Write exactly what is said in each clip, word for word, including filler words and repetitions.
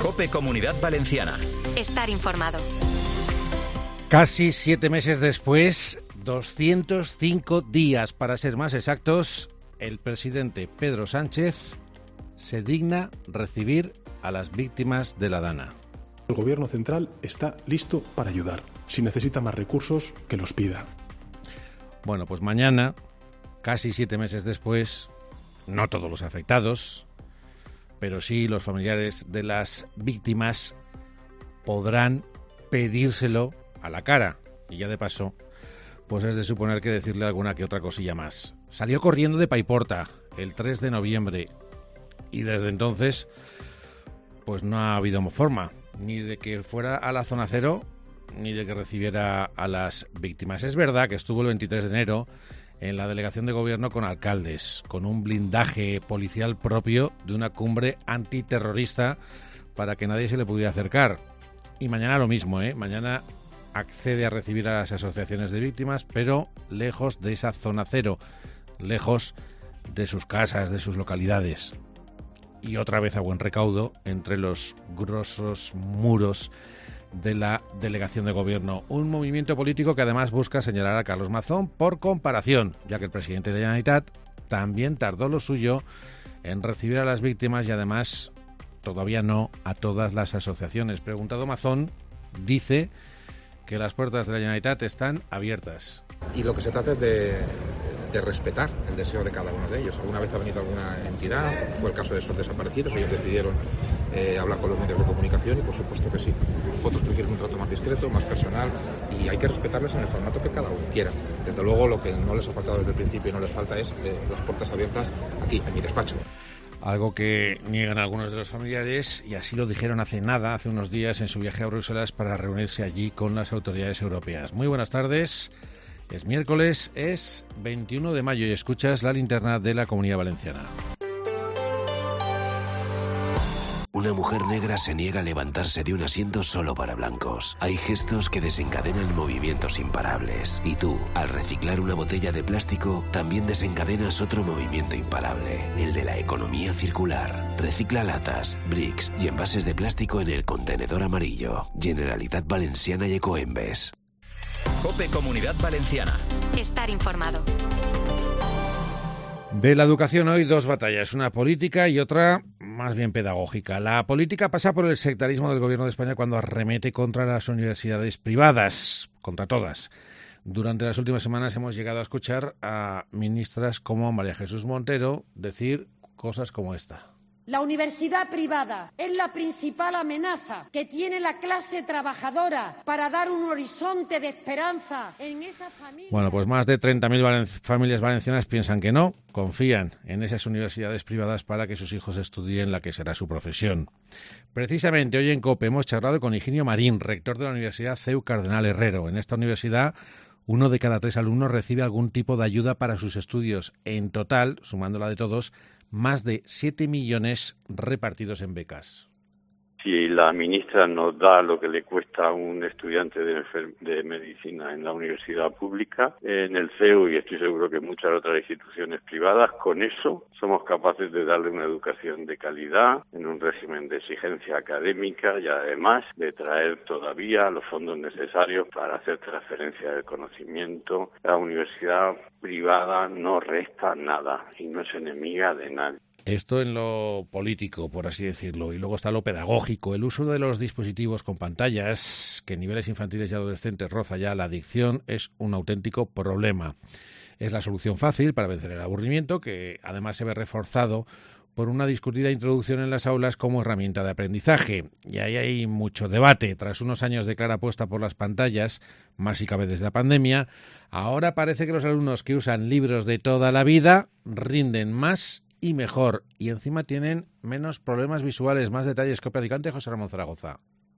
COPE Comunidad Valenciana. Estar informado. Casi siete meses después, doscientos cinco días para ser más exactos, el presidente Pedro Sánchez se digna recibir a las víctimas de la Dana. El Gobierno central está listo para ayudar. Si necesita más recursos, que los pida. Bueno, pues mañana, casi siete meses después, no todos los afectados, pero sí los familiares de las víctimas podrán pedírselo a la cara. Y ya de paso, pues es de suponer que decirle alguna que otra cosilla más. Salió corriendo de Paiporta el tres de noviembre y desde entonces pues no ha habido forma ni de que fuera a la zona cero ni de que recibiera a las víctimas. Es verdad que estuvo el veintitrés de enero en la delegación de gobierno con alcaldes, con un blindaje policial propio de una cumbre antiterrorista para que nadie se le pudiera acercar. Y mañana lo mismo, ¿eh? Mañana accede a recibir a las asociaciones de víctimas, pero lejos de esa zona cero, lejos de sus casas, de sus localidades. Y otra vez a buen recaudo entre los grosos muros de la delegación de gobierno. Un movimiento político que además busca señalar a Carlos Mazón por comparación, ya que el presidente de la Generalitat también tardó lo suyo en recibir a las víctimas y además todavía no a todas las asociaciones. Preguntado Mazón, dice que las puertas de la Generalitat están abiertas. Y lo que se trata es de, de respetar el deseo de cada uno de ellos. Alguna vez ha venido alguna entidad, fue el caso de esos desaparecidos, ellos decidieron eh, hablar con los medios de comunicación y por supuesto que sí. Otros prefieren un trato más discreto, más personal y hay que respetarles en el formato que cada uno quiera. Desde luego lo que no les ha faltado desde el principio y no les falta es eh, las puertas abiertas aquí, en mi despacho. Algo que niegan algunos de los familiares y así lo dijeron hace nada, hace unos días en su viaje a Bruselas para reunirse allí con las autoridades europeas. Muy buenas tardes, es miércoles, es veintiuno de mayo y escuchas La Linterna de la Comunidad Valenciana. Una mujer negra se niega a levantarse de un asiento solo para blancos. Hay gestos que desencadenan movimientos imparables. Y tú, al reciclar una botella de plástico, también desencadenas otro movimiento imparable, el de la economía circular. Recicla latas, bricks y envases de plástico en el contenedor amarillo. Generalitat Valenciana y Ecoembes. COPE Comunidad Valenciana. Estar informado. De la educación hoy dos batallas, una política y otra más bien pedagógica. La política pasa por el sectarismo del gobierno de España cuando arremete contra las universidades privadas, contra todas. Durante las últimas semanas hemos llegado a escuchar a ministras como María Jesús Montero decir cosas como esta. La universidad privada es la principal amenaza que tiene la clase trabajadora para dar un horizonte de esperanza en esas familias. Bueno, pues más de treinta mil valen- familias valencianas piensan que no, confían en esas universidades privadas para que sus hijos estudien la que será su profesión. Precisamente hoy en COPE hemos charlado con Higinio Marín, rector de la Universidad C E U Cardenal Herrero. En esta universidad, uno de cada tres alumnos recibe algún tipo de ayuda para sus estudios. En total, sumándola de todos, más de siete millones repartidos en becas. Si la ministra nos da lo que le cuesta a un estudiante de, enfer- de medicina en la universidad pública, en el C E U y estoy seguro que en muchas otras instituciones privadas, con eso somos capaces de darle una educación de calidad, en un régimen de exigencia académica y además de traer todavía los fondos necesarios para hacer transferencia del conocimiento. La universidad privada no resta nada y no es enemiga de nadie. Esto en lo político, por así decirlo, y luego está lo pedagógico, el uso de los dispositivos con pantallas, que en niveles infantiles y adolescentes roza ya la adicción, es un auténtico problema. Es la solución fácil para vencer el aburrimiento, que además se ve reforzado por una discutida introducción en las aulas como herramienta de aprendizaje. Y ahí hay mucho debate. Tras unos años de clara apuesta por las pantallas, más si cabe desde la pandemia, ahora parece que los alumnos que usan libros de toda la vida rinden más y mejor, y encima tienen menos problemas visuales. Más detalles, COPE Alicante, José Ramón Zaragoza.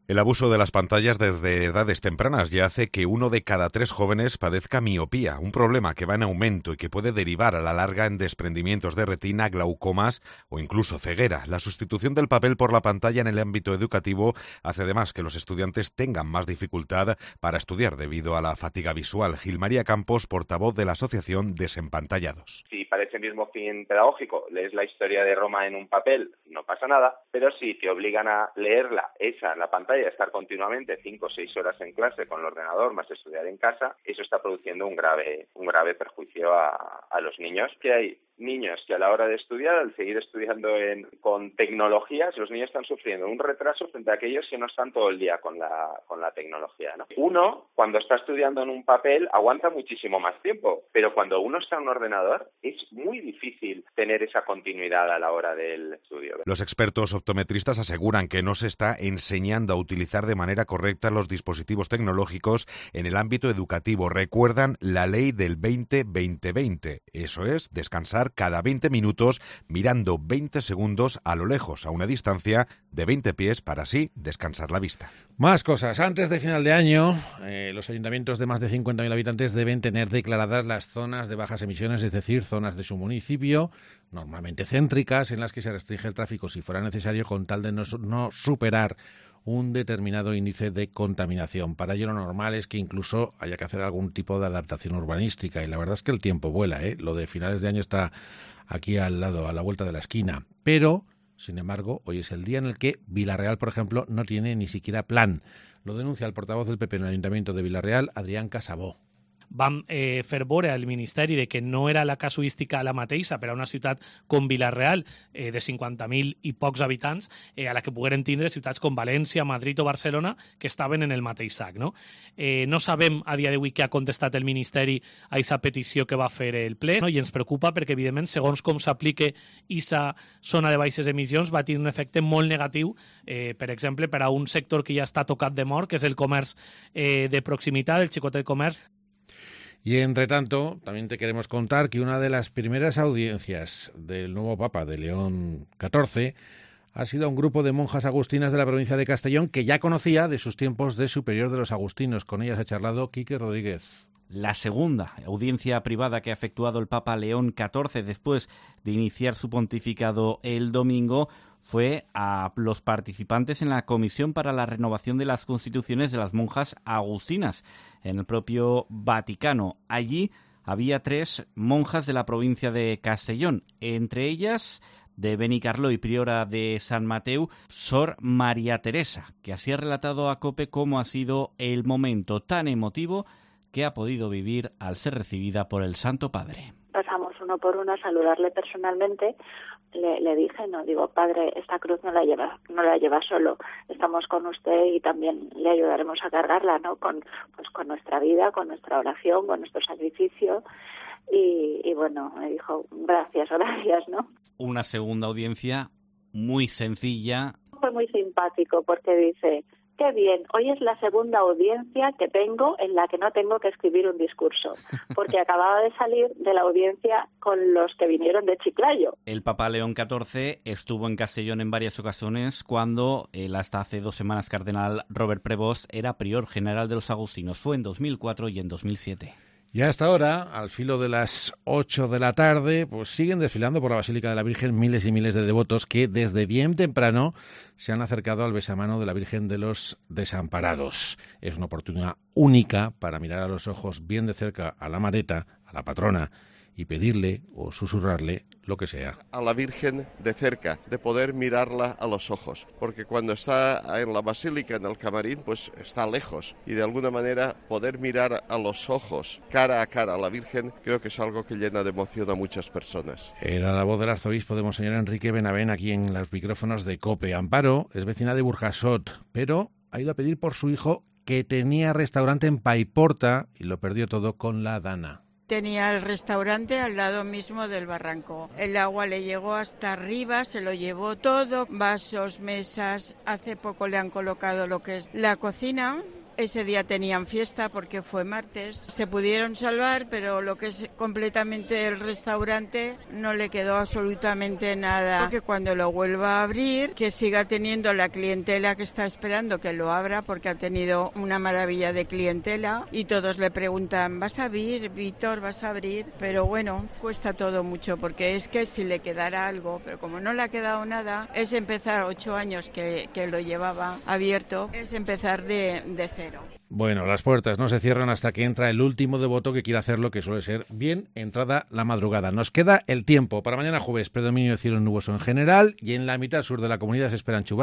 El abuso de las pantallas desde edades tempranas ya hace que uno de cada tres jóvenes padezca miopía, un problema que va en aumento y que puede derivar a la larga en desprendimientos de retina, glaucomas o incluso ceguera. La sustitución del papel por la pantalla en el ámbito educativo hace además que los estudiantes tengan más dificultad para estudiar debido a la fatiga visual. Gilmaría Campos, portavoz de la Asociación Desempantallados. Si para ese mismo fin pedagógico lees la historia de Roma en un papel, no pasa nada, pero si te obligan a leerla, esa en la pantalla, y a estar continuamente cinco o seis horas en clase con el ordenador más estudiar en casa, eso está produciendo un grave un grave perjuicio a, a los niños. Que hay niños que a la hora de estudiar, al seguir estudiando en, con tecnologías, los niños están sufriendo un retraso frente a aquellos que no están todo el día con la con la tecnología, ¿no? Uno, cuando está estudiando en un papel, aguanta muchísimo más tiempo, pero cuando uno está en un ordenador, es muy difícil tener esa continuidad a la hora del estudio. Los expertos optometristas aseguran que no se está enseñando a utilizar de manera correcta los dispositivos tecnológicos en el ámbito educativo. Recuerdan la ley del veinte veinte veinte, eso es, descansar cada veinte minutos mirando veinte segundos a lo lejos, a una distancia de veinte pies, para así descansar la vista. Más cosas. Antes de final de año, eh, los ayuntamientos de más de cincuenta mil habitantes deben tener declaradas las zonas de bajas emisiones, es decir, zonas de su municipio, normalmente céntricas, en las que se restringe el tráfico si fuera necesario, con tal de no, no superar un determinado índice de contaminación. Para ello lo normal es que incluso haya que hacer algún tipo de adaptación urbanística, y la verdad es que el tiempo vuela, ¿eh? Lo de finales de año está aquí al lado, a la vuelta de la esquina. Pero, sin embargo, hoy es el día en el que Vilarreal, por ejemplo, no tiene ni siquiera plan. Lo denuncia el portavoz del P P en el Ayuntamiento de Vilarreal, Adrián Casabó. Vam eh, fer veure al Ministeri de que no era la casuística la mateixa per a una ciutat com Vilareal, eh, de cinquanta mil i pocs habitants, eh, a la que pogueren tindre ciutats com València, Madrid o Barcelona, que estaven en el mateix sac. No, eh, no sabem a dia d'avui què ha contestat el Ministeri a aquesta petició que va fer el ple, no? I ens preocupa perquè, evidentment, segons com s'aplique aquesta zona de baixes emissions, va tenir un efecte molt negatiu, eh, per exemple, per a un sector que ja està tocat de mort, que és el comerç eh, de proximitat, el xicotet comerç. Y entre tanto, también te queremos contar que una de las primeras audiencias del nuevo Papa, de León catorce, ha sido a un grupo de monjas agustinas de la provincia de Castellón que ya conocía de sus tiempos de superior de los agustinos. Con ellas ha charlado Quique Rodríguez. La segunda audiencia privada que ha efectuado el Papa León catorce después de iniciar su pontificado el domingo fue a los participantes en la Comisión para la Renovación de las Constituciones de las Monjas Agustinas en el propio Vaticano. Allí había tres monjas de la provincia de Castellón, entre ellas de Benicarló y priora de San Mateu, Sor María Teresa, que así ha relatado a COPE cómo ha sido el momento tan emotivo que ha podido vivir al ser recibida por el Santo Padre. Pasamos uno por uno a saludarle personalmente. Le, le dije, no, digo, padre, esta cruz no la lleva, no la lleva solo. Estamos con usted y también le ayudaremos a cargarla, ¿no? Con, pues, con nuestra vida, con nuestra oración, con nuestro sacrificio. Y, y bueno, me dijo, gracias, gracias, ¿no? Una segunda audiencia muy sencilla. Fue muy simpático porque dice, qué bien, hoy es la segunda audiencia que tengo en la que no tengo que escribir un discurso, porque acababa de salir de la audiencia con los que vinieron de Chiclayo. El Papa León catorce estuvo en Castellón en varias ocasiones cuando el hasta hace dos semanas cardenal Robert Prevost era prior general de los agustinos. Fue en dos mil cuatro y en dos mil siete. Y hasta ahora, al filo de las ocho de la tarde, pues siguen desfilando por la Basílica de la Virgen miles y miles de devotos que desde bien temprano se han acercado al besamano de la Virgen de los Desamparados. Es una oportunidad única para mirar a los ojos bien de cerca a la Mareta, a la patrona, y pedirle o susurrarle lo que sea. A la Virgen de cerca, de poder mirarla a los ojos, porque cuando está en la basílica, en el camarín, pues está lejos, y de alguna manera poder mirar a los ojos, cara a cara a la Virgen, creo que es algo que llena de emoción a muchas personas. Era la voz del arzobispo de Monseñor Enrique Benavent aquí en los micrófonos de COPE. Amparo es vecina de Burjasot, pero ha ido a pedir por su hijo que tenía restaurante en Paiporta y lo perdió todo con la Dana. Tenía el restaurante al lado mismo del barranco. El agua le llegó hasta arriba, se lo llevó todo, vasos, mesas. Hace poco le han colocado lo que es la cocina, ese día tenían fiesta porque fue martes. Se pudieron salvar, pero lo que es completamente el restaurante no le quedó absolutamente nada. Porque cuando lo vuelva a abrir, que siga teniendo la clientela que está esperando que lo abra, porque ha tenido una maravilla de clientela y todos le preguntan, ¿vas a abrir, Víctor? ¿Vas a abrir? Pero bueno, cuesta todo mucho porque es que si le quedara algo, pero como no le ha quedado nada, es empezar ocho años que, que lo llevaba abierto, es empezar de, de cero. Bueno, las puertas no se cierran hasta que entra el último devoto que quiere hacerlo, que suele ser bien entrada la madrugada. Nos queda el tiempo. Para mañana jueves, predominio de cielo nuboso en general y en la mitad sur de la comunidad se esperan chubascos